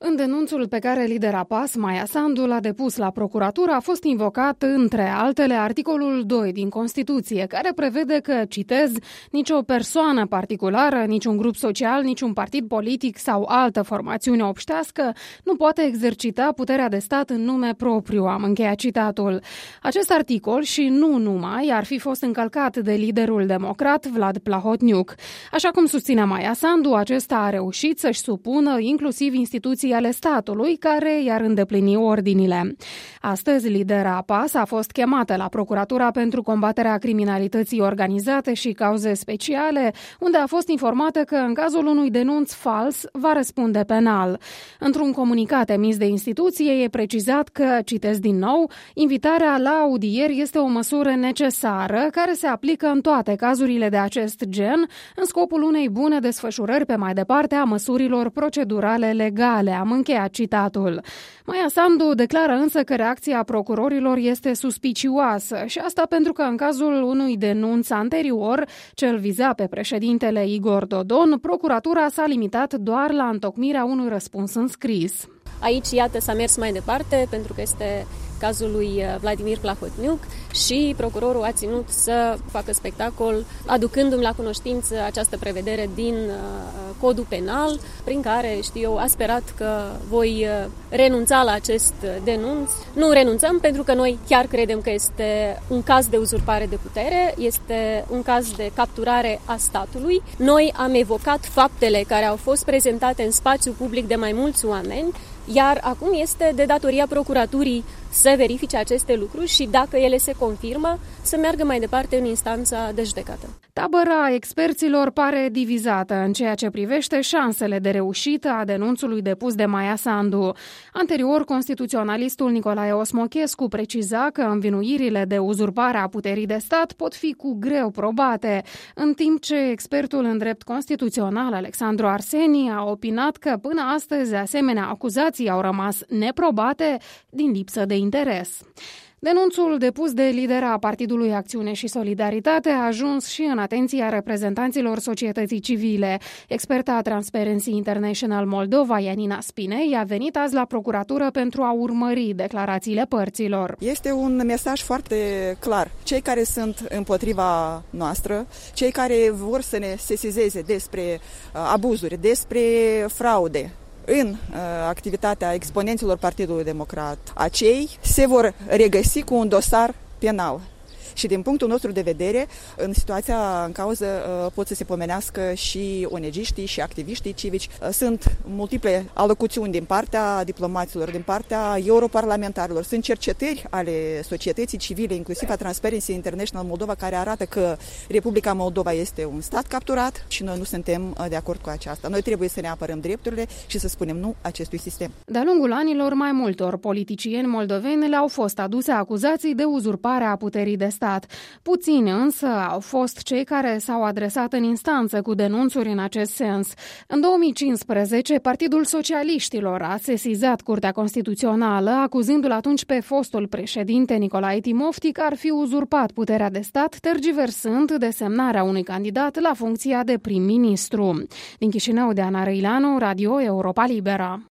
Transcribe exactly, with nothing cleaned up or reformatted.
În denunțul pe care lidera P A S, Maia Sandu, l-a depus la procuratură, a fost invocat, între altele, articolul doi din Constituție, care prevede că, citez, nicio persoană particulară, niciun grup social, niciun partid politic sau altă formațiune obștească nu poate exercita puterea de stat în nume propriu, am încheiat citatul. Acest articol, și nu numai, ar fi fost încălcat de liderul democrat Vlad Plahotniuc. Așa cum susține Maia Sandu, acesta a reușit să-și supună inclusiv instituții ale statului, care i-ar îndeplini ordinile. Astăzi, lidera P A S a fost chemată la Procuratura pentru combaterea criminalității organizate și cauze speciale, unde a fost informată că, în cazul unui denunț fals, va răspunde penal. Într-un comunicat emis de instituție, e precizat că, citesc din nou, invitarea la audieri este o măsură necesară, care se aplică în toate cazurile de acest gen, în scopul unei bune desfășurări pe mai departe a măsurilor procedurale legale. Am încheiat citatul. Maia Sandu declară însă că reacția procurorilor este suspicioasă și asta pentru că în cazul unui denunț anterior, cel viza pe președintele Igor Dodon, procuratura s-a limitat doar la întocmirea unui răspuns în scris. Aici, iată, s-a mers mai departe pentru că este cazul lui Vladimir Plahotniuc și procurorul a ținut să facă spectacol, aducându-mi la cunoștință această prevedere din codul penal, prin care, știu eu, a sperat că voi renunța la acest denunț. Nu renunțăm pentru că noi chiar credem că este un caz de uzurpare de putere, este un caz de capturare a statului. Noi am evocat faptele care au fost prezentate în spațiu public de mai mulți oameni, iar acum este de datoria procuraturii să verifice aceste lucruri și, dacă ele se confirmă, să meargă mai departe în instanța de judecată. Tabăra experților pare divizată în ceea ce privește șansele de reușită a denunțului depus de Maia Sandu. Anterior, constituționalistul Nicolae Osmochescu preciza că învinuirile de uzurpare a puterii de stat pot fi cu greu probate, în timp ce expertul în drept constituțional Alexandru Arseni a opinat că până astăzi asemenea acuzații au rămas neprobate din lipsă de interes. Denunțul depus de lidera Partidului Acțiune și Solidaritate a ajuns și în atenția reprezentanților societății civile. Experta Transparency International Moldova, Ianina Spinei, a venit azi la procuratură pentru a urmări declarațiile părților. Este un mesaj foarte clar. Cei care sunt împotriva noastră, cei care vor să ne sesizeze despre abuzuri, despre fraude în uh, activitatea exponenților Partidului Democrat, acei se vor regăsi cu un dosar penal. Și din punctul nostru de vedere, în situația în cauză pot să se pomenească și O N G-știi și activiștii civici. Sunt multiple alocuțiuni din partea diplomaților, din partea europarlamentarilor. Sunt cercetări ale societății civile, inclusiv a Transparency International Moldova, care arată că Republica Moldova este un stat capturat și noi nu suntem de acord cu aceasta. Noi trebuie să ne apărăm drepturile și să spunem nu acestui sistem. De-a lungul anilor, mai multor politicieni moldoveni le-au fost aduse acuzații de uzurpare a puterii de stat. Puțini însă au fost cei care s-au adresat în instanță cu denunțuri în acest sens. În două mii cincisprezece, Partidul Socialiștilor a sesizat Curtea Constituțională, acuzându-l atunci pe fostul președinte Nicolae Timofti că ar fi uzurpat puterea de stat, tergiversând desemnarea unui candidat la funcția de prim-ministru. Din Chișinău, Deana Răileanu, Radio Europa Liberă.